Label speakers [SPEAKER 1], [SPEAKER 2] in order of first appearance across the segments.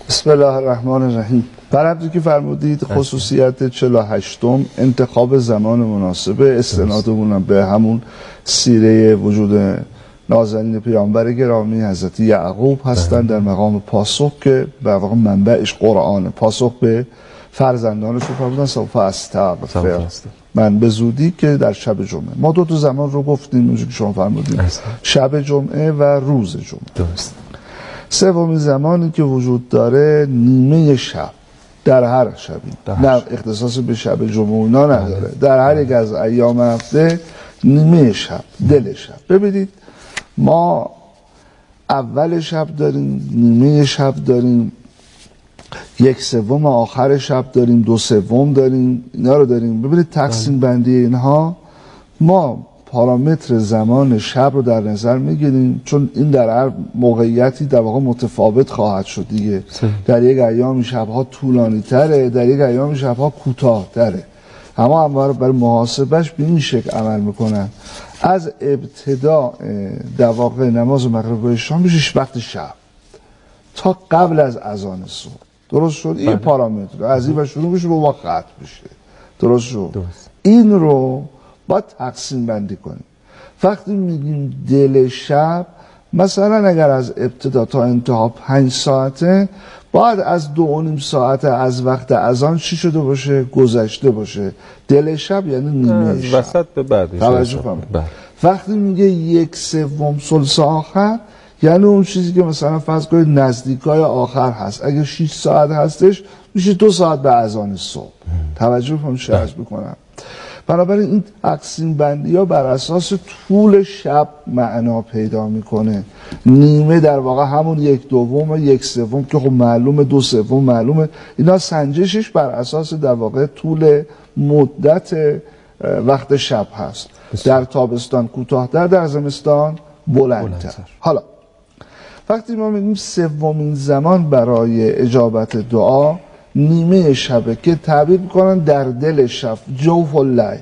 [SPEAKER 1] بسم الله الرحمن الرحیم. برابری که فرمودید خصوصیت 48م انتخاب زمان مناسبه، استنادمون به همون سیره وجود نازنین پیامبر گرامی حضرت یعقوب هستند در مقام پاسخ که به واقع منبعش قرآن، پاسخ به فرزندانش رو فرمودن سوف استغفر من به زودی که در شب جمعه. ما دو زمان رو گفتیم اونجوری که شما فرمودید، شب جمعه و روز جمعه. درست. سومین زمانی که وجود داره نیمه شب در هر شبی، نه اختصاص به شب جمعه اونا نداره، در هر یک از ایام هفته نیمه شب، دل شب. ببینید ما اول شب داریم، نیمه شب داریم، 1/3 آخر شب داریم، 2/3 داریم، اینا رو داریم. ببینید تقسیم بندی اینها، ما پارامتر زمان شب رو در نظر میگیریم چون این در هر موقعیتی در واقع متفاوت خواهد شد دیگه. در یک ایام شبها طولانی تره، در یک ایام شبها کوتاه تره. همه برای محاسبش به این شکل عمل میکنن. از ابتدا در واقع نماز مغرب و عشا میشه وقت شب تا قبل از اذان صبح. درست شد؟ این پارامتر از این و شروع میشه به وقت ختم میشه. درست شد؟ این رو باید تقسیم بندی کنیم. وقتی میگیم دل شب، مثلا اگر از ابتدا تا انتها 5 ساعته، باید از 2.5 ساعت از وقت اذان چی شده باشه؟ گذشته باشه. دل شب یعنی نیمه شب،
[SPEAKER 2] وسط به بعدش.
[SPEAKER 1] توجه کنید. وقتی میگه 1/3 ثلث آخر، یعنی اون چیزی که مثلا فرض کنید نزدیکای آخر هست، اگه 6 ساعت هستش میشه 2 ساعت به اذان صبح. توجه کنید چه عرض میکنم. بنابراین این تقسیم بندی ها بر اساس طول شب معنا پیدا میکنه. نیمه در واقع همون 1/2 و 1/3 که خب معلومه، 2/3 معلومه. اینا سنجشش بر اساس در واقع طول مدت وقت شب هست. در تابستان کوتاه‌تر، در زمستان بلندتر. حالا وقتی ما میگیم سومین زمان برای اجابت دعا نیمه شبه که تعبیر میکنن در دل شب، جوف اللیل.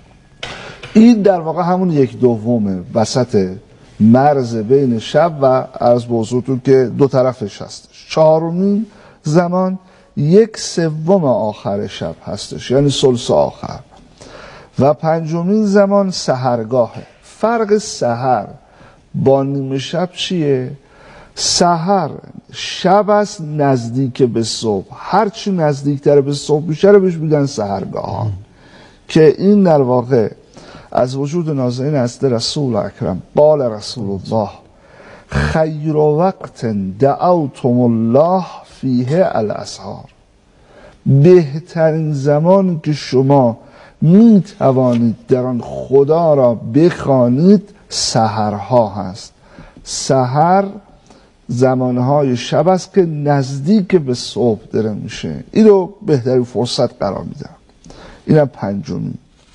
[SPEAKER 1] این در واقع همون 1/2 وسط مرز بین شب و عرض به حضورتون که دو طرفش هستش. چهارمین زمان 1/3 آخر شب هستش، یعنی ثلث آخر. و پنجمین زمان سحرگاهه. فرق سحر با نیمه شب چیه؟ سحر شب است نزدیک به صبح، هرچی نزدیکتر به صبح میشه رو بهش میگن سحرگاه. که این در واقع از وجود نازنین است رسول اکرم. قال رسول الله خیر وقت دعوتم الله فیه الاسحار. بهترین زمانی که شما می توانید در آن خدا را بخوانید سحرها هست. سحر زمانهای شب است که نزدیک به صبح داره میشه. این رو بهترین فرصت قرار میدم. اینم پنجمین.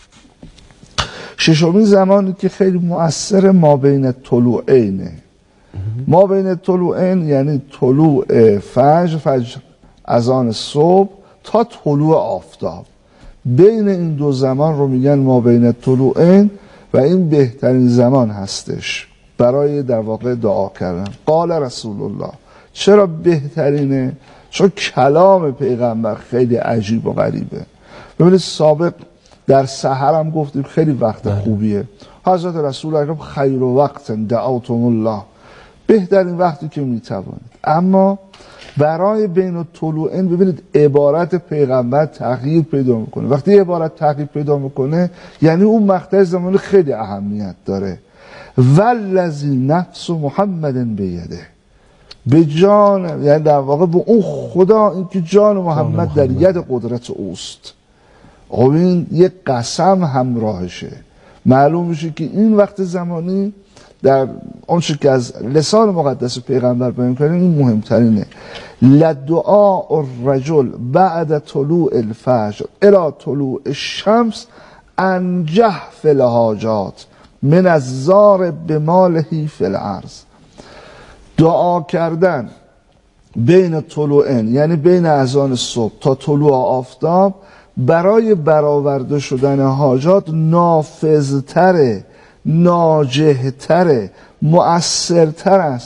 [SPEAKER 1] ششمین زمانی که خیلی مؤثر ما بین طلوعینه. ما بین طلوعین یعنی طلوع فجر اذان صبح تا طلوع آفتاب. بین این دو زمان رو میگن ما بین طلوعین و این بهترین زمان هستش برای در واقع دعا کردن. قال رسول الله. چرا بهترینه؟ چون کلام پیغمبر خیلی عجیب و غریبه. ببینید سابق در سحر هم گفتیم خیلی وقت خوبیه. حضرت رسول اکرم خیر وقت دعوتم الله، بهترین وقتی که میتوانید. اما برای بین طلوعین ببینید عبارت پیغمبر تغییر پیدا میکنه. وقتی عبارت تغییر پیدا میکنه یعنی اون مقطع زمانی خیلی اهمیت داره. والذی نفس محمد بیده، به جان، یعنی در واقع به اون خدا این که جان محمد در ید قدرت اوست. این یک قسم همراهشه. معلوم میشه که این وقت زمانی در آنچه که از لسان مقدس پیغمبر بیان کردن این مهمترینه. لدعاء الرجل بعد طلوع الفجر الى طلوع الشمس انجح فی الحاجات من الزار بماله فی الارض. دعا کردن بین طلوعین یعنی بین اذان صبح تا طلوع آفتاب برای برآورده شدن حاجات نافذتره، ناجحتره، مؤثرتر است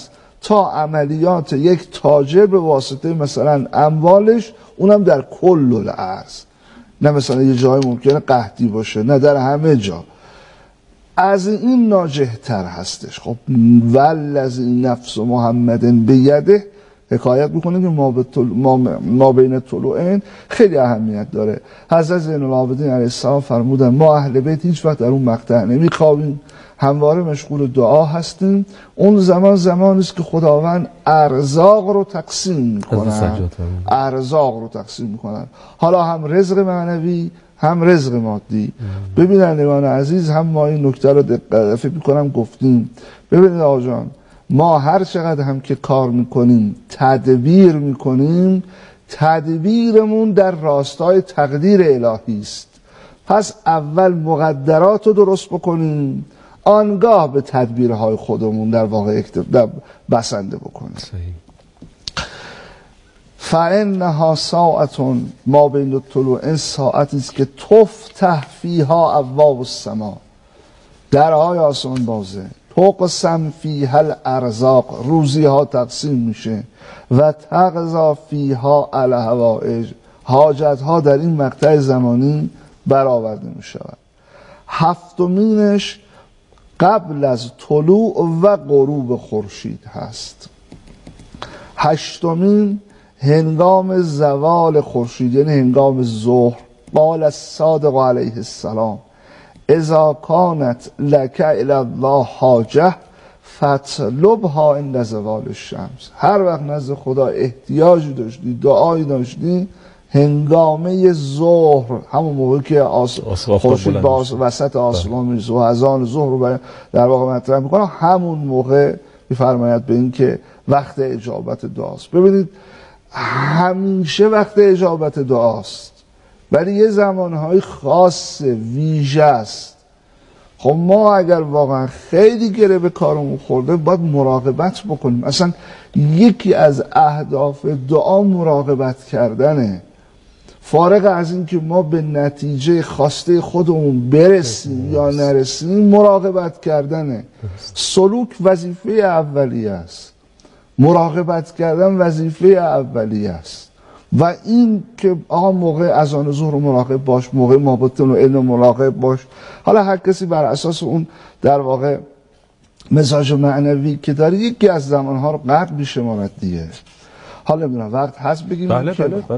[SPEAKER 1] تا عملیات یک تاجر به واسطه مثلا اموالش، اونم در کل الارض، نه مثلا یه جای ممکنه قحطی باشه، نه در همه جا، از این ناجحتر هستش. خب والذی نفس محمد بیده حکایت میکنه که ما بین طلوعین خیلی اهمیت داره. حضرت زین العابدین علیه السلام فرمودن ما اهل بیت هیچ وقت در اون مقطع نمیخوابیم، همواره مشغول دعا هستیم. اون زمان زمانی است که خداوند ارزاق رو تقسیم میکنن، ارزاق رو تقسیم میکنن، حالا هم رزق معنوی هم رزق مادی. ببینندگان عزیز، هم ما این نکته رو فکر میکنم گفتیم. ببینید آقا جان، ما هر چقدر هم که کار میکنیم، تدبیر میکنیم، تدبیرمون در راستای تقدیر الهی است. پس اول مقدرات رو درست بکنیم، آنگاه به تدبیرهای خودمون در واقع بسنده بکنیم. فانها ساعة ما بین الطلوعین، ساعتی است که تفتح فیها ابواب السما، درهای آسمان بازه، تقسم فیها الارزاق، روزی ها تقسیم میشه، و تقضا فیها الحوائج، حاجت ها در این مقطع زمانی برآورده میشود. هفتمینش قبل از طلوع و غروب خورشید هست. هشتمین هنگام زوال خورشید، یعنی هنگام ظهر. قال الصادق علیه السلام اذا کانت لک الی الله حاجه فاطلبها عند زوال الشمس. هر وقت نزد خدا احتیاجی داشتی، دعایی داشتی، هنگامه ظهر، همون موقع که خورشید با وسط آسمان میرسه و اذان ظهر رو در واقع مطرح میکنه، همون موقع میفرماید به این که وقت اجابت دعاست. ببینید همیشه وقت اجابت دعاست، ولی یه زمانهای خاص ویژه است. خب ما اگر واقعا خیلی گره به کارمون خورده باید مراقبت بکنیم. اصلا یکی از اهداف دعا مراقبت کردنه. فارغ از این که ما به نتیجه خواسته خودمون برسیم یا نرسیم، مراقبت کردنه. سلوک وظیفه اولیه است، مراقبت کردن وظیفه اولیه است. و این که آقا موقع اذان ظهر مراقب باش، موقع مابطن و علم مراقب باش. حالا هر کسی بر اساس اون در واقع مزاج معنوی که داره یکی از زمانها رو قدر میشمارد دیگه. حالا نمیدونم وقت هست بگیم.
[SPEAKER 2] بله.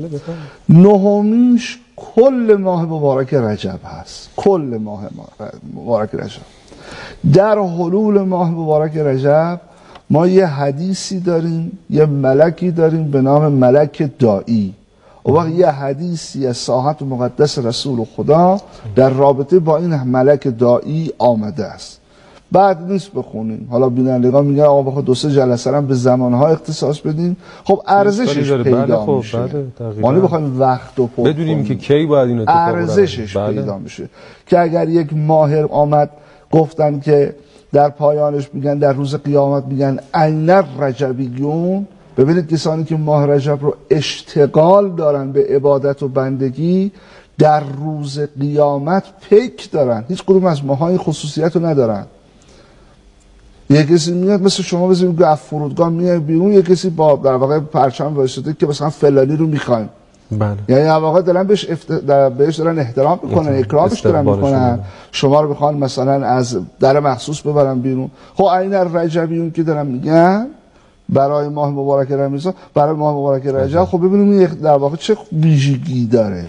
[SPEAKER 1] نهمیش کل ماه مبارک رجب هست. کل ماه مبارک رجب، در حلول ماه مبارک رجب ما یه حدیثی داریم، یه ملکی داریم به نام ملک دائی. و وقت یه حدیثی از ساحت مقدس رسول خدا در رابطه با این ملک دائی آمده است. بعد نیست بخونیم، حالا بینندگان میگن آقا بخواد 2-3 جلسه هم به زمانها اختصاص بدیم، خب ارزشش پیدا میشه. ما نمیخوایم وقت و
[SPEAKER 2] بدونیم که کی باید این اتفاق
[SPEAKER 1] ارزشش پیدا میشه. که اگر یک ماه آمد گفتن که در پایانش میگن در روز قیامت میگن این رجبیون. ببینید کسانی که ماه رجب رو اشتغال دارن به عبادت و بندگی، در روز قیامت پیک دارن. هیچ کدوم از ماهای خصوصیت رو ندارن. یک کسی میاد مثل شما بزنید که از فرودگاه میاد بیرون، یک کسی با در واقع پرچم وایساده که مثلا فلانی رو میخوایم،
[SPEAKER 2] بله.
[SPEAKER 1] یعنی در واقع دارن بهش دارن احترام میکنن، اکرامش دارن میکنن. شما رو بخوان مثلا از در مخصوص ببرن بیرون. خب این رجبیون که دارن میگن برای ماه مبارک رمضان، برای ماه مبارک رجب، خب ببینیم در واقع چه ویژگی داره.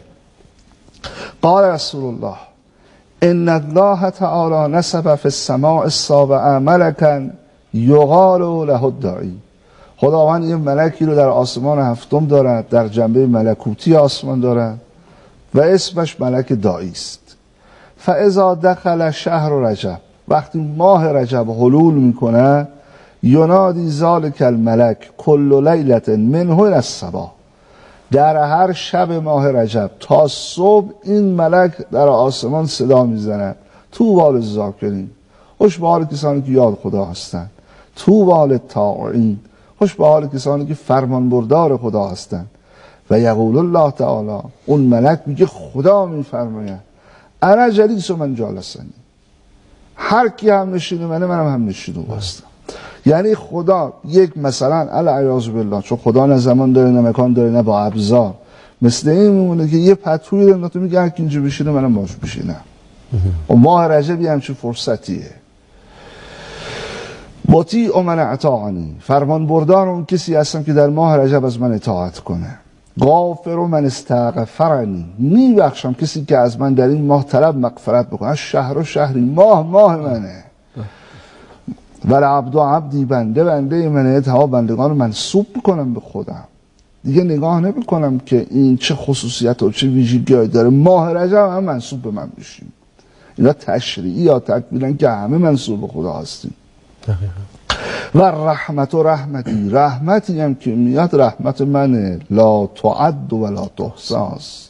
[SPEAKER 1] قال رسول الله ان الله تعالی نصب فی السماء السابع ملکا یقال له الداعی. خداوند یه ملکی رو در آسمان هفتم دارد، در جنبه ملکوتی آسمان دارد و اسمش ملک داعی است. فاذا دخل شهر رجب، وقتی ماه رجب حلول میکنه، ینادی ذلک الملک کل لیلة منه الى الصباح، در هر شب ماه رجب تا صبح این ملک در آسمان صدا میزند طوبی للذاکرین، خوش به حال کسانی که یاد خدا هستند، طوبی للطاعین، خوش به حال کسانی که فرمان بردار خدا هستند. و یقول الله تعالی، اون ملک میگه خدا میفرماید انا جلیس من جالسنی، هر کی هم نشینه منم هم نشینه هستم. یعنی خدا یک مثلا العیاذ بالله، چون خدا نه زمان داره نه مکان داره نه با ابزار، مثل این میمونه که یه پتویی داره تو میگه هر کی اینجا بشینه منم باش بشینم. و ماه رجب همچین فرصتیه. مطیع من اطاعنی، فرمان بردار اون کسی هستم که در ماه رجب از من اطاعت کنه. غافر من استغفرنی، میبخشم کسی که از من در این ماه طلب مغفرت بکنه. شهر و شهری، ماه منه. ولی عبد و عبدی، بنده منه. تمام بندگان رو منسوب میکنم به خودم، دیگه نگاه نمی کنم که این چه خصوصیت و چه ویژگی داره. ماه رجب هم منسوب به من بشیم. اینا تشریعی یا تکمیلن که همه منسوب به خدا هستیم. و رحمت و رحمتی، رحمتی هم که میاد رحمت منه، لا تعد ولا تحصى.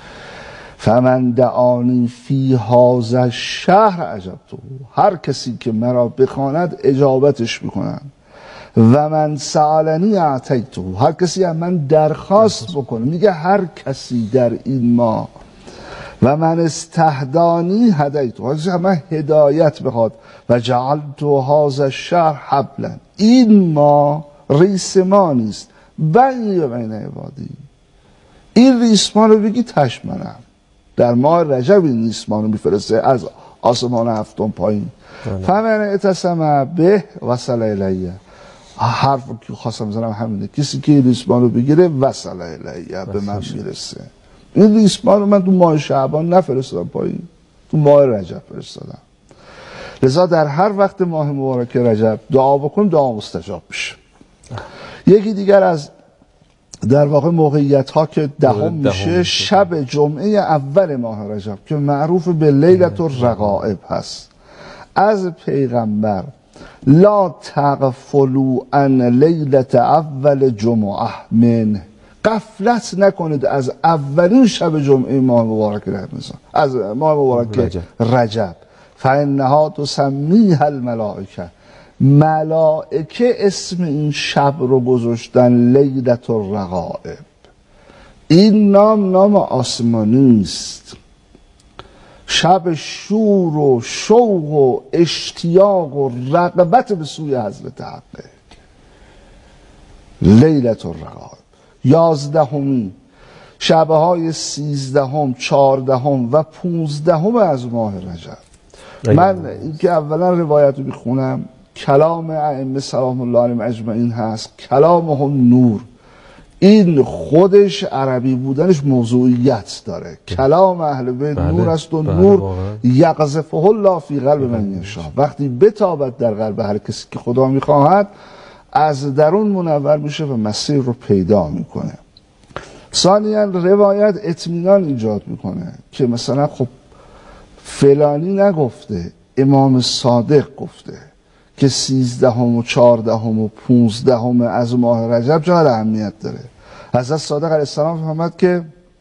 [SPEAKER 1] فمن دعانی فی هذا الشهر اجبته، هر کسی که مرا بخواند اجابتش میکنم. و من سألنی اعطیته، هر کسی هم من درخواست بکنه، میگه هر کسی در این ماه. و من استهدانی هدیته، هر کسی هم من هدایت بخواد. و جعلت هذا الشهر حبلا، این ماه ریسمانی است بین عبادی. این ریسمان رو بگی تشمنم. در ماه رجب این ریسمان رو میفرسته از آسمان هفتم پایین. فمن اعتصم به وصل الیه، حرف که خواستم بزنم همینه، کسی که ریسمان رو بگیره وصل الیه، به من میرسه. این ریسمان رو من تو ماه شعبان نفرستادم پایین، تو ماه رجب فرستادم. لذا در هر وقت ماه مبارک رجب دعا بکنیم، دعا مستجاب میشه. یکی دیگر از در واقع موقعیت ها که دهم میشه شب جمعه اول ماه رجب که معروف به لیلة الرغائب هست. از پیغمبر لا تغفلوا عن لیلة اول جمعه من، غفلت نکنید از اولین شب جمعه ماه مبارک رمضان، از ماه مبارک رجب. فانها تسمیها الملائکه، ملائکه اسم این شب رو گذاشتن لیلة الرغائب. این نام آسمانی است، شب شور و شوق و اشتیاق و رغبت به سوی حضرت حقه. لیلة الرغائب 11 شبهای 13 14 و 15 از ماه رجب. من اینکه اولا روایت رو بخونم، کلام ائمه سلام الله علیهم اجمعین هست، کلامهم نور. این خودش عربی بودنش موضوعیت داره. کلام اهل بیت نور است و نور یقذفه الله فی قلب من یشاء، وقتی بتابد در قلب هر کسی که خدا میخواهد از درون منور میشه و مسیر رو پیدا میکنه. ثانیاً روایت اطمینان ایجاد میکنه که مثلا خب فلانی نگفته، امام صادق گفته که 13 و 14 و 15 از ماه رجب جای اهمیت داره. حضرت صادق علیه السلام فرمود که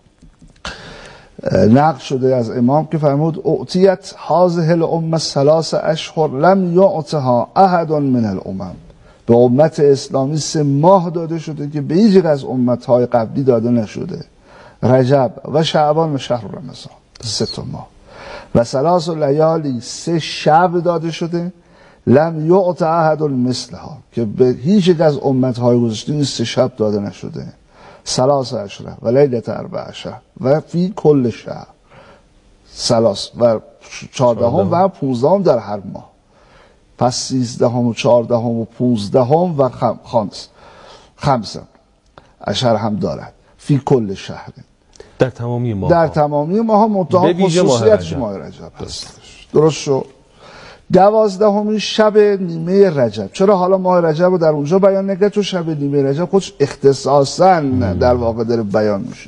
[SPEAKER 1] نقل شده از امام که فرمود اعطیت هذه الامه 3 اشهر لم یعطها احد من الامم، به امت اسلامی 3 ماه داده شده که به هیچ از امتهای قبلی داده نشده. رجب و شعبان و شهر رمضان، 3 ماه. و 3 لیالی 3 شب داده شده لم یعط احد مثلها، که به هیچ از امتهای گذشته این 3 شب داده نشده. 3 عشره و لیلة 14 و فی کل شهر، 3 و 14 و 15 در هر ماه. پس 13 و 14 و 15 و خمسه عشر هم دارد فی کل شهر،
[SPEAKER 2] در تمامی ماه،
[SPEAKER 1] در تمامی ماه منتها خصوصیتش ماه رجب هست. درست شد. 12 شب نیمه رجب. چرا حالا ماه رجب رو در اونجا بیان نکرد؟ چون شب نیمه رجب خودش اختصاصا در واقع داره بیان میشه.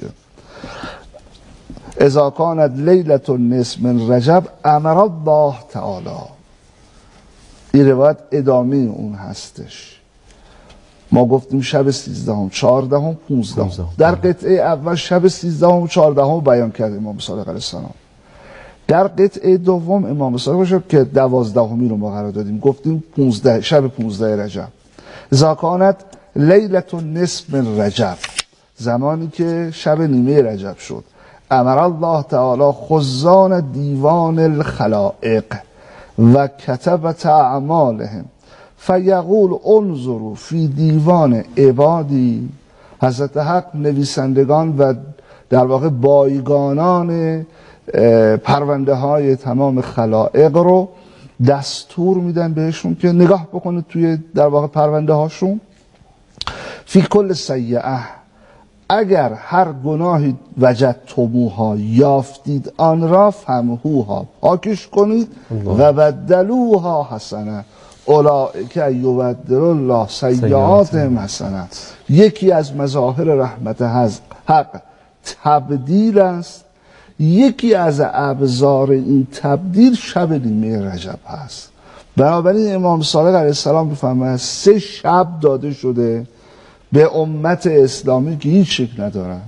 [SPEAKER 1] اذا کانت لیلة النصف من رجب امر الله تعالی، این روایت ادامه اون هستش. ما گفتیم شب 13 14 و 15 در قطعه اول شب 13 و 14 بیان کرد امام صادق علیه السلام. در قطعه دوم امام صادق شد که 12 رو ما قرار دادیم، گفتیم 15 شب 15 رجب. اذا کانت لیلة النصف من رجب، زمانی که شب نیمه رجب شد. امر الله تعالی خزان دیوان الخلائق و کتبت اعمالهم فیقول انظروا فی دیوان عبادی، حضرت حق نویسندگان و در واقع بایگانان پرونده های تمام خلائق رو دستور میدن بهشون که نگاه بکنید توی در واقع پرونده هاشون. فی کل سیئه، اگر هر گناهی وجدتموها یافتید آن را فمحوها، پاکش کنید و بدلوها حسنه اولئک یبدل الله سیئاتهم حسنات. یکی از مظاهر رحمت حق تبدیل است. یکی از ابزار این تبدیل شب نیمه رجب هست. بنابراین امام صادق علیه السلام بفرماید 3 شب داده شده به امت اسلامی که هیچ شک ندارن.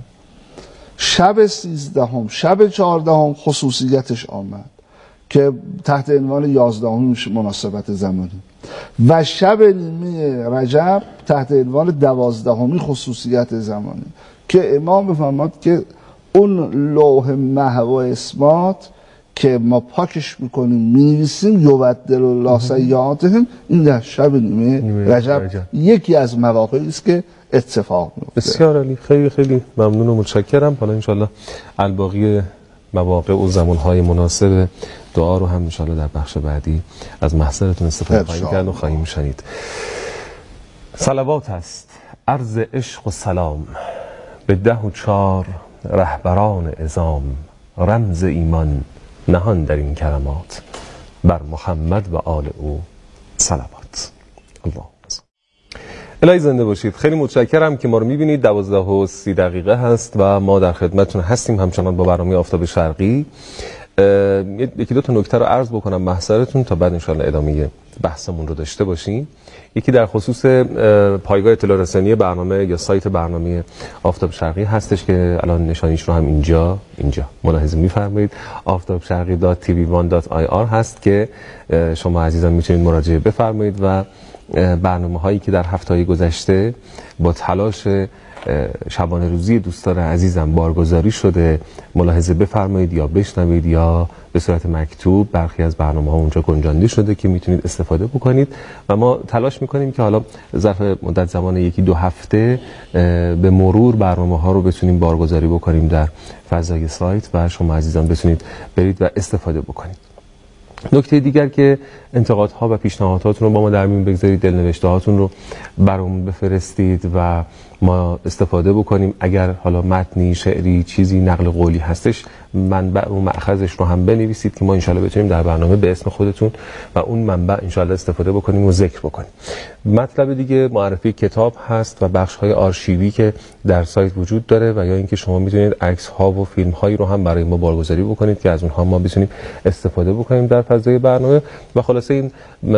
[SPEAKER 1] شب 13، شب 14 خصوصیتش آمد که تحت عنوان 11 مناسبت زمانی، و شب نیمه رجب تحت عنوان 12 خصوصیت زمانی که امام بفرماد که اون لوح محو و اسمات که ما پاکش میکنیم مینویسیم یبدل الله سیئاتهم، این در شب نیمه رجب یکی از مواقعی است که اتفاق میفته.
[SPEAKER 2] بسیار عالی، خیلی خیلی ممنون و متشکرم. حالا انشالله الباقی مواقع و زمانهای مناسب دعا رو هم انشالله در بخش بعدی از محضرتون استفاده خواهیم کرد و خواهیم شنید. صلوات است عرض عشق و سلام به 14 رهبران عظام، رمز ایمان نهان در این کلمات، بر محمد و آل او صلوات. الله الهی زنده باشید. خیلی متشکرم که ما رو میبینید. 12:30 هست و ما در خدمتتون هستیم همچنان با برنامه آفتاب شرقی. یکی دو تا نکته رو عرض بکنم محضرتون تا بعد انشاءالله ادامه بحثمون رو داشته باشیم. یکی در خصوص پایگاه اطلاع رسانی برنامه یا سایت برنامه آفتاب شرقی هستش که الان نشانیش رو هم اینجا ملاحظه می‌فرمایید. aftabsharqi.tv1.ir هست که شما عزیزان میتونید مراجعه بفرمایید و برنامه‌هایی که در هفته‌های گذشته با تلاش شبانه روزی دوستان عزیزم بارگذاری شده ملاحظه بفرمایید یا بشنوید یا به صورت مکتوب. برخی از برنامه‌ها اونجا گنجانده شده که میتونید استفاده بکنید و ما تلاش میکنیم که حالا ظرف مدت زمان 1-2 هفته به مرور برنامه‌ها رو بتونیم بارگذاری بکنیم در فضای سایت و شما عزیزان بتونید برید و استفاده بکنید. نکته دیگر که انتقادها و پیشنهاداتتون رو با ما در میون بگذارید، دلنوشته هاتون رو برامون بفرستید و ما استفاده بکنیم. اگر حالا متنی، شعری، چیزی نقل قولی هستش منبع و مأخذش رو هم بنویسید که ما انشالله بتونیم در برنامه به اسم خودتون و اون منبع انشالله استفاده بکنیم و ذکر بکنیم. مطلب دیگه معرفی کتاب هست و بخش‌های آرشیوی که در سایت وجود داره و یا اینکه شما میتونید عکس‌ها و فیلم‌هایی رو هم برای ما بارگذاری بکنید که از اونها ما بتونیم استفاده بکنیم در فضای برنامه. و خلاصه این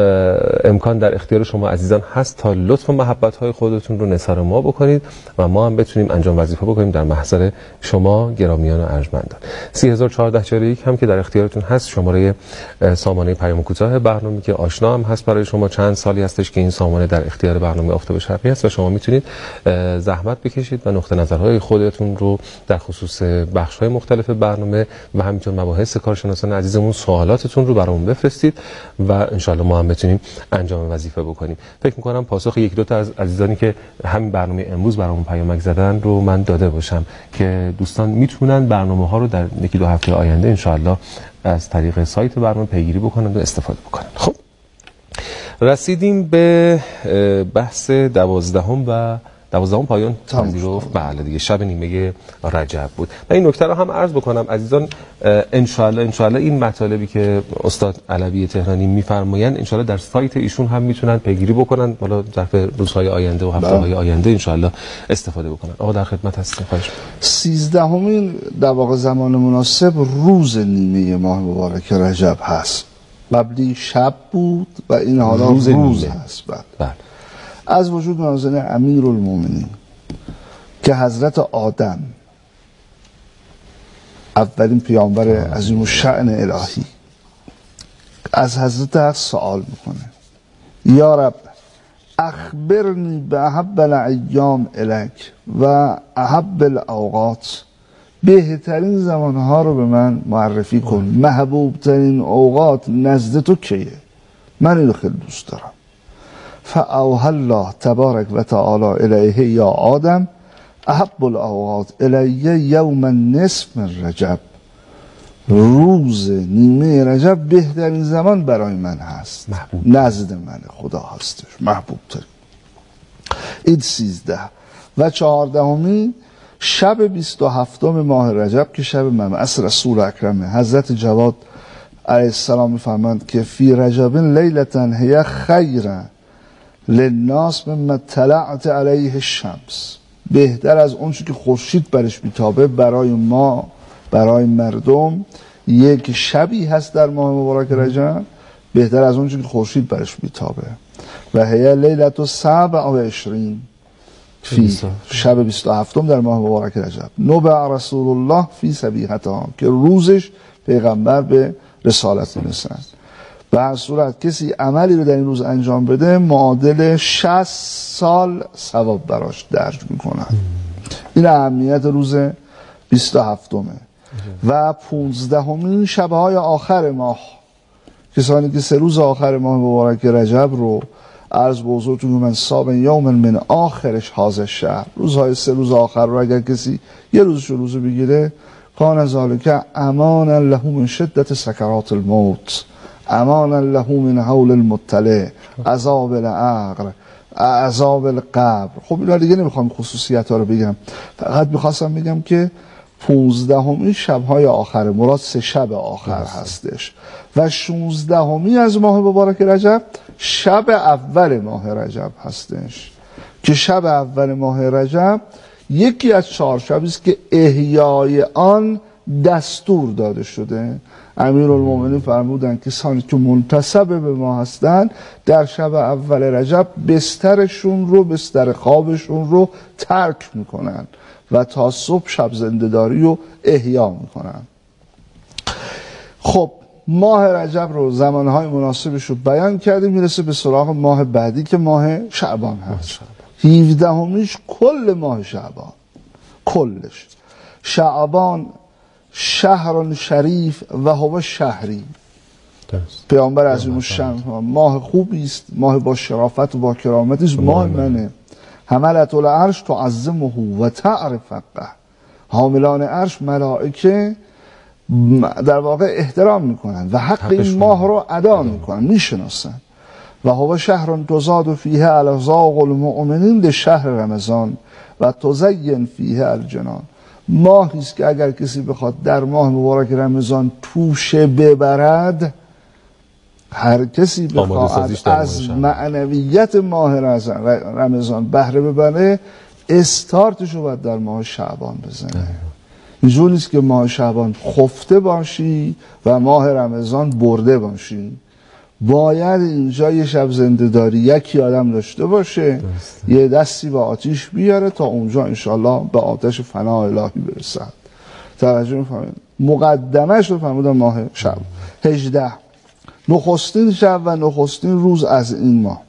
[SPEAKER 2] امکان در اختیار شما عزیزان هست تا لطف و محبت‌های خودتون رو نثار ما بکنید و ما هم بتونیم انجام وظیفه بکنیم در محضر شما گرامیان و ارجمندان. 301441 هم که در اختیارتون هست، شماره سامانه پیام کوتاه برنامه که آشنا هم هست برای شما. چند سالی هستش که این سامانه در اختیار برنامه آفتاب شرقی هست و شما میتونید زحمت بکشید و نقطه نظرهای خودتون رو در خصوص بخش‌های مختلف برنامه و همینطور مباحث کارشناسان عزیزمون سوالاتتون رو برامون بفرستید و انشالله ما هم بتونیم انجام وظیفه بکنیم. فکر می‌کنم پاسخ 1-2 تا از عزیزانی که همین برنامه امروز برامون پیامک زدن رو من داده باشم که دوستان میتونن برنامه‌ها رو در 1-2 هفته آینده انشالله از طریق سایت برنامه پیگیری بکنن و استفاده بکنن. خب رسیدیم به بحث 12 پایان پذیرفت. بله دیگه شب نیمه رجب بود. من این نکته رو هم عرض بکنم عزیزان، انشالله این مطالبی که استاد علوی تهرانی میفرمایند انشالله در سایت ایشون هم میتونن پیگیری بکنن، حالا ظرف روزهای آینده و هفته‌های آینده انشالله استفاده بکنن. آقا در خدمت هستم. خواهش می‌کنم.
[SPEAKER 1] 13مین در واقع زمان مناسب روز نیمه ماه مبارک رجب هست. قبلی شب بود و این حالا روز هست. بله. از وجود نازل امیرالمومنین که حضرت آدم اولین پیامبر عظیم الشأن الهی از حضرت حق سوال میکنه: یا رب اخبرنی به احب الایام الک و احب الاوقات، بهترین زمانها رو به من معرفی کن، محبوب ترین اوقات نزد تو کیه؟ من اینو خیلی دوست دارم. فاوحى الله تبارک و تعالی الیه یا آدم احب الاوقات الیه یوم النصف من رجب، روز نیمه رجب بهترین زمان برای من هست، نزد من خدا هستش، محبوب ترین. این 13 و 14 شب 27 ماه رجب که شب مبعث رسول اکرمه. حضرت جواد علیه السلام میفرمند که فی رجب لیلتا هی خیر للناس مما طلعت علیه الشمس، بهتر از اون چی که خورشید برش میتابه برای ما، برای مردم یک شبی هست در ماه مبارک رجب بهتر از اون چی که خورشید برش میتابه. و هی لیلت 27 فی شب 27 در ماه مبارک رجب نبع رسول الله فی صبیحتها، که روزش پیغمبر به رسالت میرسند. به هر صورت کسی عملی رو در این روز انجام بده معادل 60 سال ثواب براش درج میکنن. این اهمیت روز 27 و 15 شبهای آخر ماه. کسانی که 3 روز آخر ماه مبارک رجب رو عرض به حضورتون من صام یوم من آخرش هذا الشهر، روزهای 3 روز آخر رو اگر کسی یه روزش روزو بگیره کان ذالک امانا له من شدت سکرات الموت، امانا له من حول المطلع، عذاب العقل، عذاب القبر. خب اینا دیگه نمیخوام خصوصیت ها رو بگم، فقط میخواستم بگم که 15 شبهای آخر مراد 3 شب آخر هستش و 16 از ماه مبارک رجب شب اول ماه رجب هستش که شب اول ماه رجب یکی از 4 شبی است که احیای آن دستور داده شده. امیرالمومنین فرمودند که کسانی که منتسب به ما هستند در شب اول رجب بستر خوابشون رو ترک میکنن و تا صبح شب زنده‌داری رو احیا میکنن. خب ماه رجب رو زمانهای مناسبش رو بیان کردیم، میرسه به سراغ ماه بعدی که ماه شعبان هست. 17 کل ماه شعبان، کلش. شعبان شهر شریف و هو شهری. پیامبر عظیم الشأن ماه خوبی است، ماه با شرافت و با کرامتی است، ماه منه. حملت العرش تعظمه و تعرف حقه، حاملان عرش ملائکه در واقع احترام میکنن و حق این ماه رو ادا میکنن، میشناسن. و هو شهر تزاد فیه الارزاق المؤمنین به شهر رمضان و تزین فیه الجنان. ماهی است که اگر کسی بخواد در ماه مبارک رمضان توشه ببرد، هر کسی بخواد از معنویت ماه رمضان بهره ببره، استارتشو باید در ماه شعبان بزنه. اینجور نیست که ماه شعبان خفته باشی و ماه رمضان برده باشی. باید اینجا یه شب زنده‌داری یکی آدم داشته باشه، یه دستی به آتیش بیاره تا اونجا انشالله به آتش فنا الهی برسد. توجه می‌فرمایید؟ مقدمش رو فرمودن ماه شعبان. 18 نخستین شب و نخستین روز از این ماه.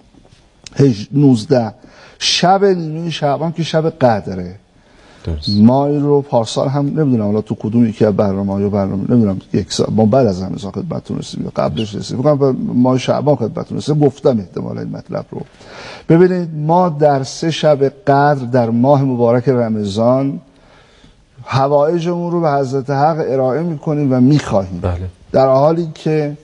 [SPEAKER 1] 19 شب نیمه شعبان که شب قدره. ما این رو پارسال هم نمیدونم حالا تو کدوم یکی از برنامه‌ها نمیدونم یک سال ما بعد از رمضان خدمتتون رسیدیم یا قبلش رسیدیم، میگم ما شعبان خدمتتون رسیدیم، گفتم احتمالاً این مطلب رو. ببینید ما در 3 شب قدر در ماه مبارک رمضان حوایجمون رو به حضرت حق ارائه میکنیم و میخواهیم، در حالی که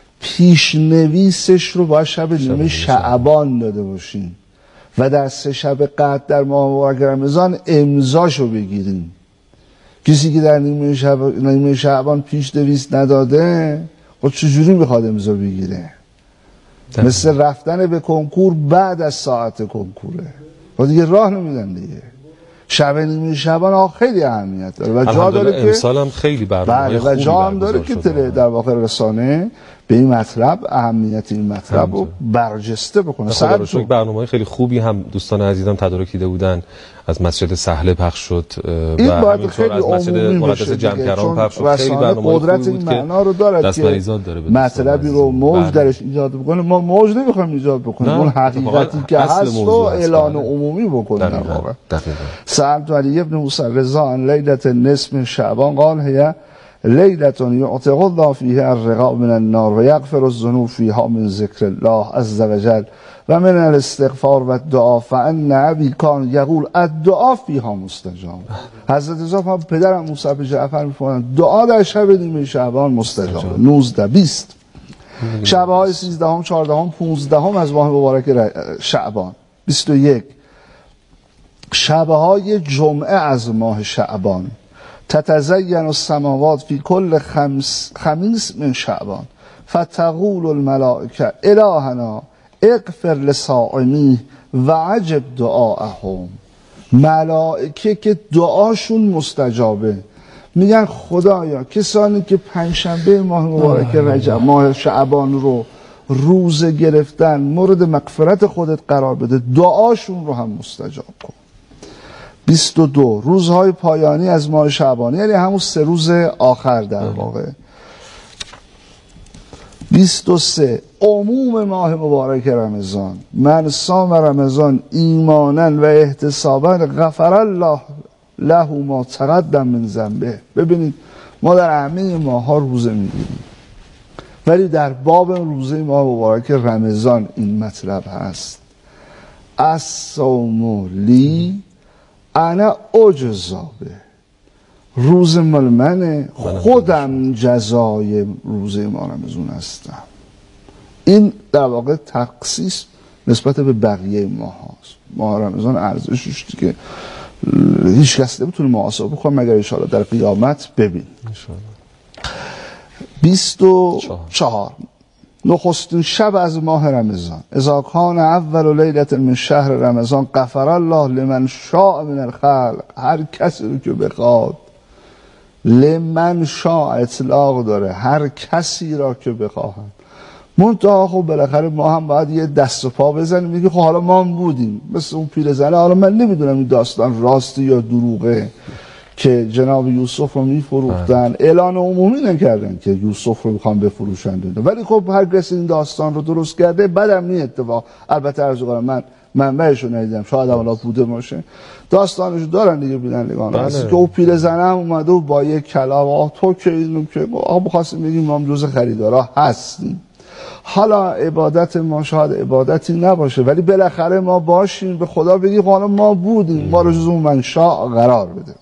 [SPEAKER 1] پیشنویسش رو باید شب نیمه شعبان داده باشیم و در 3 شب قدر در ماه مبارک رمضان امضاشو بگیریم. کسی که در نیمه شعبان پیشنویس نداده خب چجوری میخواد امضا بگیره؟ مثل رفتن به کنکور بعد از ساعت کنکوره، خب دیگه راه نمیدن دیگه. شب نیمه شعبان خیلی اهمیت داره و جا داره که
[SPEAKER 2] امسال هم خیلی برنامه‌های خوبی
[SPEAKER 1] و جا هم داره که در واقع رسانه به این مطلب اهمیت این مطلب رو برجسته بکنه.
[SPEAKER 2] خدا برنامه‌های خیلی خوبی هم دوستان عزیزم تدارک دیده بودن، از مسجد سهله پخش شد و همینطور از مسجد مقدس جمکران پخش شد. خیلی برنامه‌های
[SPEAKER 1] قدرت این معنا رو داره که مطلبی رو موج درش ایجاد بکنه. ما موج نمی‌خوایم ایجاد بکنیم، اون حقیقتی که هست رو اعلان عمومی بکنیم. در واقع سألت علی ابن موسی رضا عن لیلة النصف من شعبان قال هي لیلة یعتق الله فیها الرقاب من النار و یغفر الذنوب فیها من ذکر الله عز وجل و من الاستغفار و الدعا فان ابی کان یقول الدعا فیها مستجاب. حضرت رضا پدرم موسی بن جعفر میفرمایند دعا در شب نیمه شعبان مستجاب. 19 20 شب‌های 13 14 15 از ماه مبارک شعبان. 21 شب‌های جمعه از ماه شعبان. تتزین السماوات فی کل خمیس من شعبان فتقول الملائکه الهنا اغفر لصائمیه و عجب دعاءهم. ملائکه که دعاشون مستجابه میگن خدایا کسانی که پنجشنبه ماه مبارک رجب ماه شعبان رو روزه گرفتن مورد مغفرت خودت قرار بده، دعاشون رو هم مستجاب کن. 22 روزهای پایانی از ماه شعبان، یعنی همون 3 روز آخر در واقع. 23 عموم ماه مبارک رمضان. من صام رمضان ایمانا و احتسابا غفر الله له ما تقدم من ذنبه. ببینید ما در همه ماه ها روزه میگیریم، ولی در باب روزه ماه مبارک رمضان این مطلب هست: الصوم لی انا اجزا به. روز مال منه، خودم جزای روزه ماه رمضان هستم. این در واقع تخصیص نسبت به بقیه ماه هاست. ماه رمضان ارزشش که هیچ کس نمیتونه محاسبه کنه مگر ان شاءالله در قیامت ببین. 24 نخستین شب از ماه رمضان. اذا کان اول لیلة من شهر رمضان غفر الله لمن شاء من الخلق. هر کسی رو که بخواد، لمن شاء اطلاق داره، هر کسی را که بخواهد. منتها خب بالاخره ما هم باید یه دست و پا بزنیم، میگه خب حالا ما هم بودیم مثل اون پیرزنه. حالا من نمیدونم این داستان راستی یا دروغه که جناب یوسف رو میفروختن، اعلان عمومی نکردن که یوسف رو میخوان بفروشن، ولی خب هر کسی این داستان رو درست کرده. بعدم این اتفاق، البته عرض کنم من منبعش رو ندیدم، شاید حالا بوده باشه، داستانش دارن دیگه بینندگان هست که او پیرزنه هم اومده و با یک کلام تو که اینو که بخواستیم بگیم ما هم جز خریدارا هستیم. حالا عبادت ما شاید عبادتی نباشه، ولی بالاخره ما باشیم، به خدا بگیم حالا ما بودیم، ما رو جز اون منشاء قرار بده.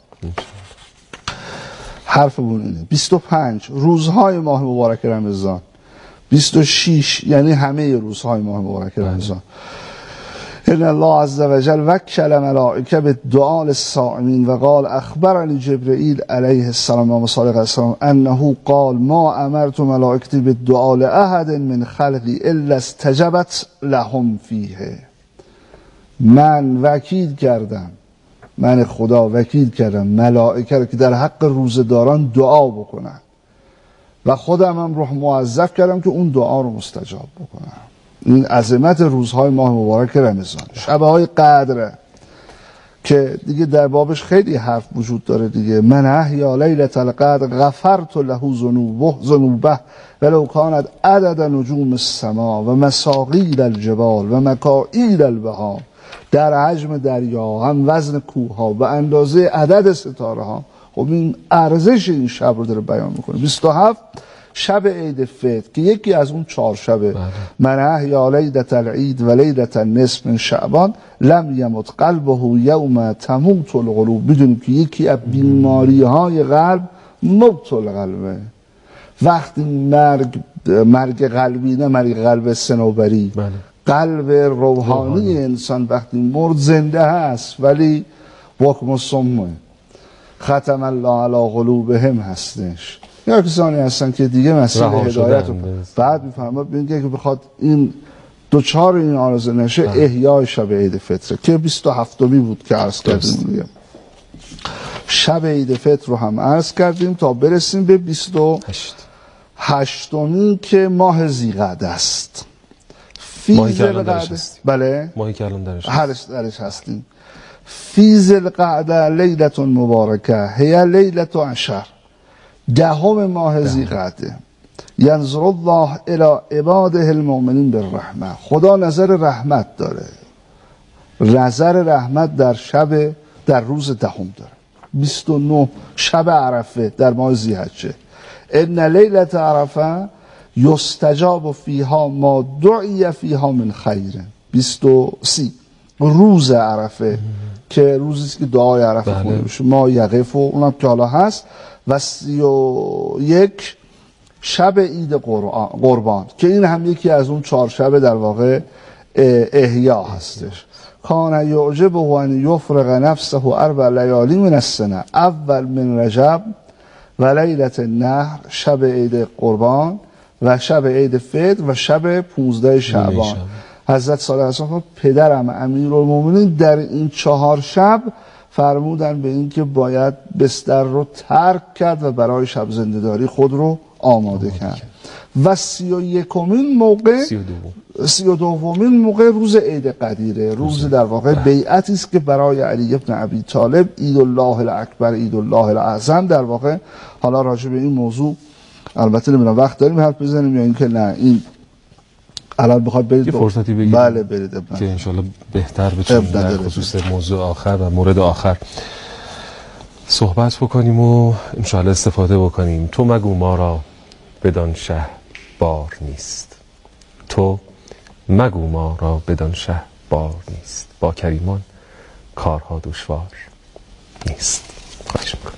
[SPEAKER 1] حرفمون اینه. 25 روزهای ماه مبارک رمضان. 26 یعنی همه روزهای ماه مبارک رمضان. ان الله عز وجل وکل ملائکه بالدعاء للصائمین و قال اخبرنی جبرئیل علیه السلام و صادق السلام انه قال ما امرت ملائکتی بالدعاء لاحد من خلقی الا استجبت لهم فیه. من وکیل کردم، من خدا وکیل کردم ملائکه رو که در حق روزداران دعا بکنن و خودم هم روح موظف کردم که اون دعا رو مستجاب بکنم. این عظمت روزهای ماه مبارک رمضان. شبهای قدر که دیگه در بابش خیلی حرف وجود داره دیگه. من احیا لیلة القدر غفرت له ذنوبه ولو کانت عدد نجوم السما و مساقیل الجبال و مکائیل البحار. در حجم دریا هم وزن کوه ها به اندازه عدد ستاره ها. خب این ارزش این شب رو داره بیان میکنه. 27 شب عید فطر که یکی از اون 4 شبه. من احیا لیلة العید و لیلة النصف من شعبان لم یمت قلبه یوم تموت القلوب. بدونیم که یکی از بیماری های قلب موت القلبه. وقتی مرگ قلبی، نه مرگ قلب صنوبری، قلب روحانی انسان وقتی مرد زنده هست ولی بکم و صمه، ختم الله علی قلوبهم هستش. یا کسانی هستن که دیگه مسئله هدایت رو بعد میفهمد میگه که بخواد این دوچار این آرزو نشه احیای شب عید فطر که 27می بود که عرض کردیم دیگه. شب عید فطر رو هم عرض کردیم تا برسیم به 28می که ماه ذیقعده است.
[SPEAKER 2] ماهی که الان درش هستیم.
[SPEAKER 1] بله
[SPEAKER 2] ماهی که الان
[SPEAKER 1] درش هستیم. فی ذیقعده لیلة مبارکه هی لیلة عشر. 10 ماه ذیقعده. ینظر الله الی عباده المؤمنین بالرحمه. خدا نظر رحمت داره. نظر رحمت در روز 10 داره. 29 شب عرفه در ماه ذی‌حجه. ان لیلة عرفه یستجاب فیها ما دعی فیها من خیر. 23 روز عرفه که روزی است که دعای عرفه خونده بشه، ما یقف و اونم که حالا هست. و 31 شب عید قربان که این هم یکی از اون 4 شب در واقع احیا هستش. کان یعجبه ان یفرغ نفسه 4 لیالی من السنه، اول من رجب و لیلة النحر، شب عید قربان و شب عید فطر و شب 15 شعبان. حضرت صالح السلام پدرم امیرالمومنین در این 4 شب فرمودن به این که باید بستر رو ترک کرد و برای شب زنده‌داری خود رو آماده کرد. و 31مین موقع 32مین موقع روز عید قدیره، روز در واقع بیعتی است که برای علی ابن ابی طالب عید الله الاکبر، عید الله الاعظم در واقع. حالا راجع به این موضوع البته نمیدونم وقت داریم حرف بزنیم یا اینکه نه این الان بخواد برید
[SPEAKER 2] فرصتی بگیریم.
[SPEAKER 1] بله برید
[SPEAKER 2] که انشالله بهتر بتونیم در خصوص موضوع آخر و مورد آخر صحبت بکنیم و انشالله استفاده بکنیم. تو مگو ما را بدان شه بار نیست، تو مگو ما را بدان شه بار نیست، با کریمان کارها دشوار نیست. خواهش میکنم.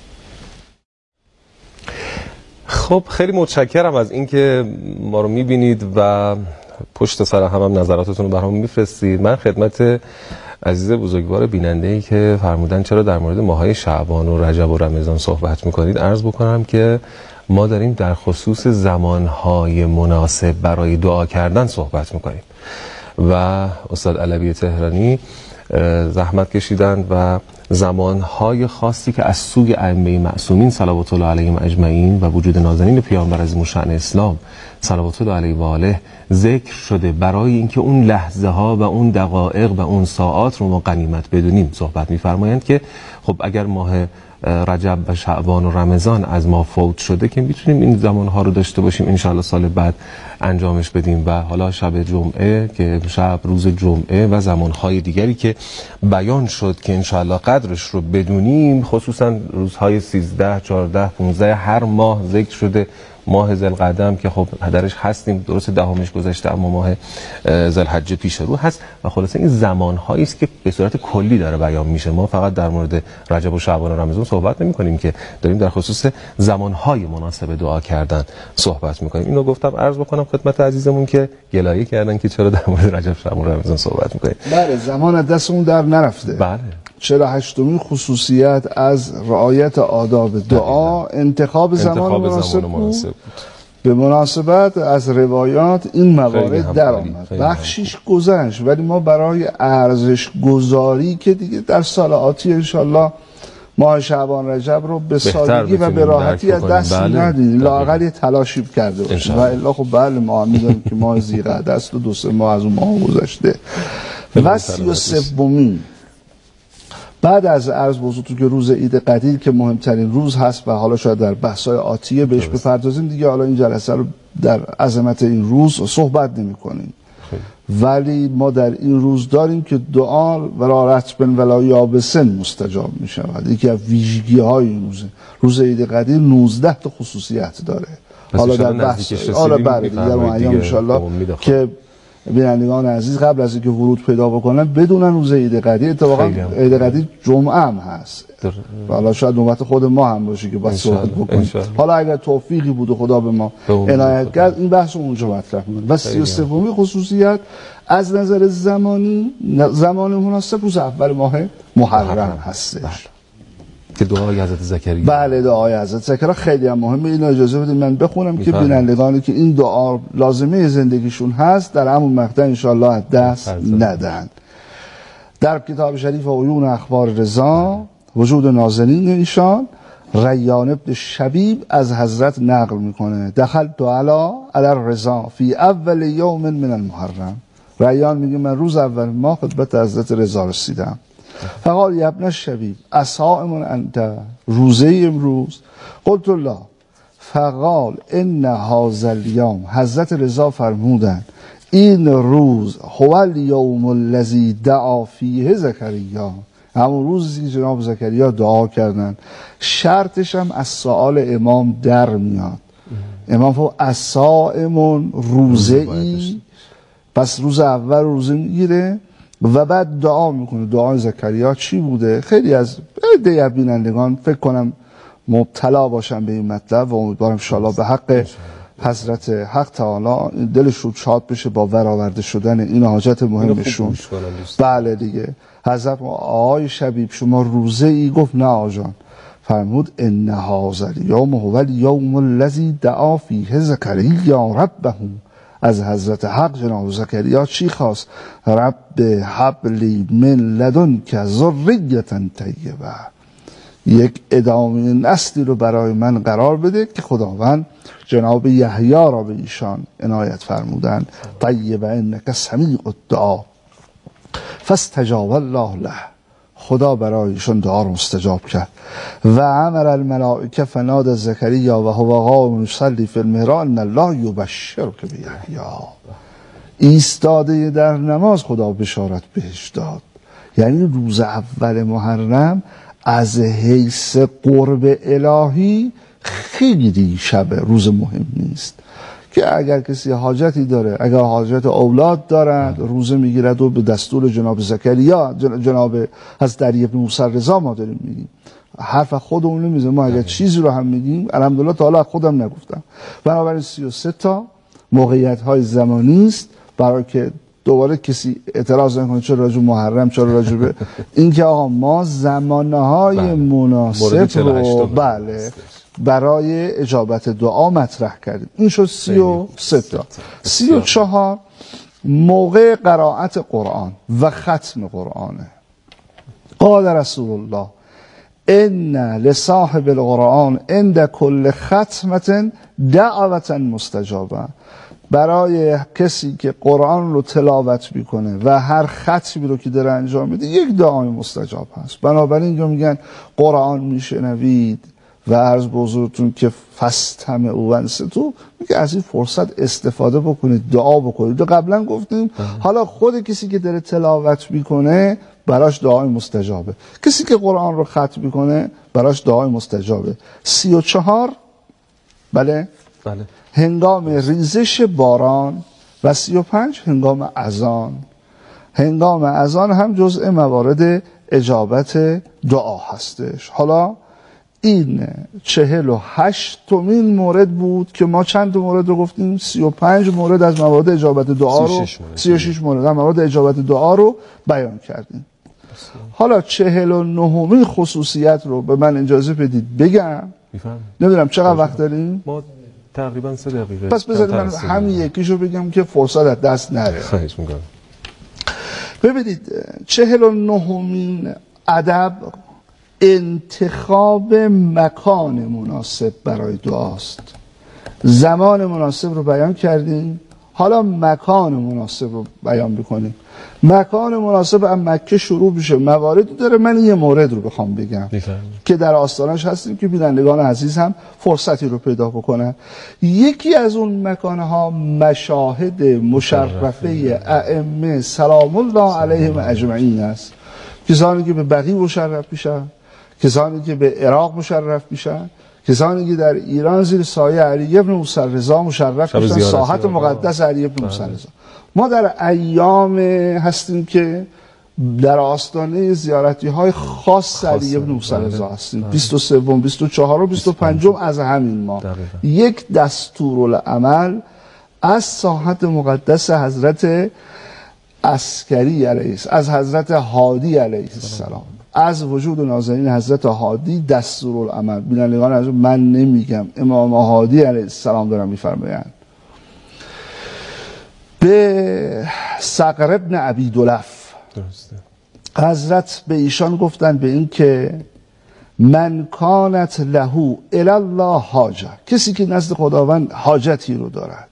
[SPEAKER 2] خب خیلی متشکرم از اینکه ما رو میبینید و پشت سر هم نظراتتون رو برام میفرستید. من خدمت عزیز بزرگوار بیننده‌ای که فرمودن چرا در مورد ماهای شعبان و رجب و رمضان صحبت میکنید عرض بکنم که ما داریم در خصوص زمانهای مناسب برای دعا کردن صحبت میکنیم و استاد علوی تهرانی زحمت کشیدن و زمانهای خاصی که از سوی ائمه معصومین صلوات الله علیهم اجمعین و وجود نازنین پیامبر عظیم الشأن اسلام صلوات الله علیه و آله ذکر شده برای اینکه اون لحظه ها و اون دقایق و اون ساعات رو ما غنیمت بدونیم صحبت می‌فرمایند که خب اگر ماه رجب و شعبان و رمضان از ما فوت شده که میتونیم این زمانها رو داشته باشیم انشاءالله سال بعد انجامش بدیم. و حالا شب جمعه که شب روز جمعه و زمانهای دیگری که بیان شد که انشاءالله قدرش رو بدونیم، خصوصا روزهای 13 14 15 هر ماه ذکر شده. ماه ذوالقعده که خب درش هستیم، درست دهمش گذشته اما ماه ذوالحجه پیش رو هست و خلاصه این زمانهایی است که به صورت کلی داره بیان میشه. ما فقط در مورد رجب و شعبان و رمضان صحبت نمی کنیم که داریم در خصوص زمانهای مناسب دعا کردن صحبت میکنیم. اینو گفتم عرض بکنم خدمت عزیزمون که گلایه کردن که چرا در مورد رجب شعبان و رمضان صحبت میکنیم.
[SPEAKER 1] بله زمان دستمون در نرفته.
[SPEAKER 2] بله
[SPEAKER 1] 48مین خصوصیت از رعایت آداب دعا انتخاب زمان مناسب بود. به مناسبت از روایات این موارد در آمد، بخشیش گذشت ولی ما برای ارزش گذاری که دیگه در سال آتی انشالله ماه شعبان رجب رو به سادگی و به راحتی از دست ندیم، لااقل تلاشی کرده باشیم و الا خب بله ما هم میدونیم که ماه ذیقعده است و 2-3 ماه از اون ماه گذشته. و 33مین بعد از عرض بزرگتون که روز عید قدیر که مهمترین روز هست و حالا شاید در بحث‌های آتیه بهش بپردازیم دیگه، حالا این جلسه رو در عظمت این روز صحبت نمی کنیم ولی ما در این روز داریم که دعا ولا رطب ولا یابس مستجاب می شود. یکی از ویژگی های این روز عید قدیر 19 تا خصوصیت داره. حالا در بحث حالا بعد دیگه ایام ان شاءالله که بینندگان عزیز قبل از اینکه ورود پیدا بکنن بدونن روز عید قدیر اتفاقا عید قدیر جمعه هم هست. حالا شاید نوبت خود ما هم باشه که باید صحبت بکنیم. حالا اگر توفیقی بود و خدا به ما عنایت کرد این بحث رو اونجا مطرح می‌کنیم. و 33مین خصوصیت از نظر زمانی زمان مناسب روز اول ماه محرم هستش
[SPEAKER 2] که دعای حضرت زکریا.
[SPEAKER 1] بله دعای حضرت زکریا خیلی هم مهمه. اینو اجازه بدید من بخونم که بینندگانی که این دعا لازمه زندگیشون هست در همون مقطع انشالله دست ندن. در کتاب شریف عیون اخبار رضا وجود نازنین ایشان ریان ابن شبیب از حضرت نقل میکنه دخلت علی الرضا فی اول یوم من المحرم. ریان میگه من روز اول ماه خدمت حضرت رضا رسیدم. فقال یا ابن الشبیب اصائم انت، روزه امروز؟ قلت الله. فقال ان هذا اليوم، حضرت رضا فرمودند این روز هو اليوم الذي دعا فیه زکریا، همون روزی که جناب زکریا دعا کردن. شرطش هم از سؤال امام در میاد. امام فرمود الصائم روزه ای، پس روز اول روزه میگیره و بعد دعا میکنه. دعای زکریا چی بوده؟ خیلی از عده بینندگان فکر کنم مبتلا باشن به این مطلب و امیدوارم انشاءالله به حق حضرت حق تعالی دلشون شاد بشه با برآورده شدن این حاجت مهمشون. بله دیگه. حضرت آقای شبیب شما روزه ای؟ گفت نه آجان. فرمود ان هذا الیوم هو الیوم الذی دعا فیه زکریا ربه. از حضرت حق جناب زکریا چی خواست؟ رب هب لی من لدنک ذریة طیبه، یک ادامه نسلی رو برای من قرار بده که خداوند جناب یحیی را به ایشان عنایت فرمودن. طیبه انک سمیع الدعا فاستجاب الله له، خدا برای ایشان دعا رو مستجاب کرد. و امر الملائکه فنادى زکریا و هو قائم یصلی فی المحراب ان الله یبشرک بیحیی. ایستاده در نماز خدا بشارت بهش داد. یعنی روز اول محرم از حیث قرب الهی خیلی شب روز مهم نیست، که اگر کسی حاجتی داره، اگر حاجت اولاد دارد روزه میگیرد و به دستور جناب زکریا، جناب حضرت علی بن موسی رضا ما داریم میگیم، حرف خودمون نمیزنیم. ما اگر چیزی رو هم میگیم الحمدلله تا حالا خودم نگفتم. بنابراین 33 تا موقعیت های زمانی است برای که دوباره کسی اعتراض نکنه چرا راجع محرم، چرا راجع به این که آقا ما زمانهای مناسب رو برای اجابت دعا مطرح کردیم. این شد 33 تا. 34 موقع قرائت قرآن و ختم قرآنه. قال رسول الله ان لصاحب القرآن عند كل ختمة دعوة مستجابه. برای کسی که قرآن رو تلاوت میکنه و هر ختمی رو که داره انجام میده یک دعای مستجاب هست. بنابراین اینجا میگن قرآن میشنوید و عرض به حضورتون که فاستمعوا و انصتوا، میگه از این فرصت استفاده بکنید، دعا بکنید. قبلا گفتیم حالا خود کسی که داره تلاوت میکنه براش دعای مستجابه، کسی که قرآن رو ختم میکنه براش دعای مستجابه. 34 بله هنگام ریزش باران و 35 هنگام اذان. هنگام اذان هم جزء موارد اجابت دعا هستش. حالا این 48مین مورد بود که ما چند مورد رو گفتیم، 35 مورد از موارد اجابت دعا رو 36 مورد از موارد اجابت دعا رو بیان کردیم. حالا 49مین خصوصیت رو به من اجازه بدید بگم. نمیدونم چقدر وقت داریم؟
[SPEAKER 2] ما تقریبا 3 دقیقه.
[SPEAKER 1] پس بذارید من همین یکیشو بگم که فرصت از دست نره.
[SPEAKER 2] خواهش میکنم.
[SPEAKER 1] ببینید 49مین ادب انتخاب مکان مناسب برای دعاست. زمان مناسب رو بیان کردیم، حالا مکان مناسب رو بیان بکنیم. مکان مناسب از مکه شروع بشه، مواردی داره. من یه مورد رو بخوام بگم که در آستانش هستیم که بینندگان عزیز هم فرصتی رو پیدا بکنن. یکی از اون مکانها مشاهد مشرفه ائمه سلام الله علیهم اجمعین است. کسانی که به بقیع مشرف میشن، کسانی که به عراق مشرف میشن، کسانی که در ایران زیر سایه علی بن موسی رضا مشرف میشن، ساحت مقدس علی بن موسی رضا. ما در ایام هستیم که در آستانه زیارتی های خاص علی بن موسی رضا هستیم. 23 24 و 25 از همین ماه یک دستورالعمل از ساحت مقدس حضرت عسکری علیه السلام، از حضرت هادی علیه السلام، از وجود نازنین حضرت هادی دستورالعمل. بینندگان عزیز من نمیگم، امام هادی علیه السلام دارم میفرمایند. به صقر ابن ابی دلف حضرت به ایشان گفتن به این که من کانت له الی الله حاجه، کسی که نزد خداوند حاجتی رو دارد،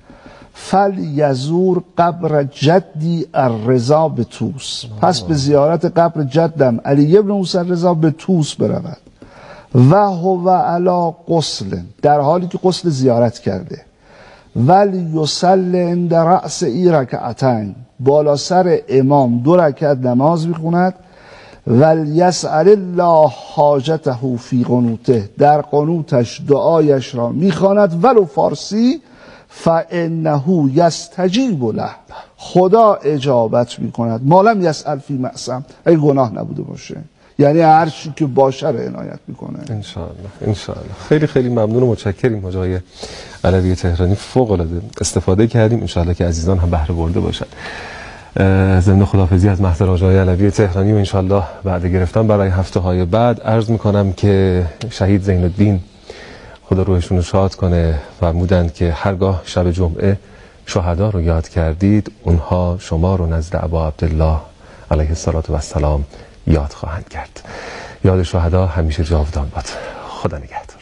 [SPEAKER 1] فلیزور قبر جدی الرضا به توس، پس به زیارت قبر جدم علی بن موسی رضا به توس برود. و هو علی غسل، در حالی که غسل زیارت کرده. ولی یصلی عند رأس رکعتین، بالا سر امام 2 رکعت نماز میخوند. ولیسأل الله حاجته فی قنوته، در قنوتش دعایش را میخواند ولو فارسی، فانه یستجیب له، خدا اجابت میکند، ما لم یسأل فی معصم، اگه گناه نبوده باشه، یعنی هر چی که باشه رو عنایت میکنه.
[SPEAKER 2] انشاءالله. خیلی خیلی ممنون و متشکریم حاجی علوی تهرانی، فوق العاده استفاده کردیم، انشاءالله که عزیزان هم بهره برده باشند. ضمن خداحافظی از محضر حاجی علوی تهرانی و انشاءالله بعد گرفتن برای هفته‌های بعد عرض میکنم که شهید زین الدین خدا روحشون رو شاد کنه فرمودند که هرگاه شب جمعه شهدا رو یاد کردید، اونها شما رو نزد ابا عبدالله علیه السلام یاد خواهند کرد. یاد شهدا همیشه جاودان باد. خدا نگهدار.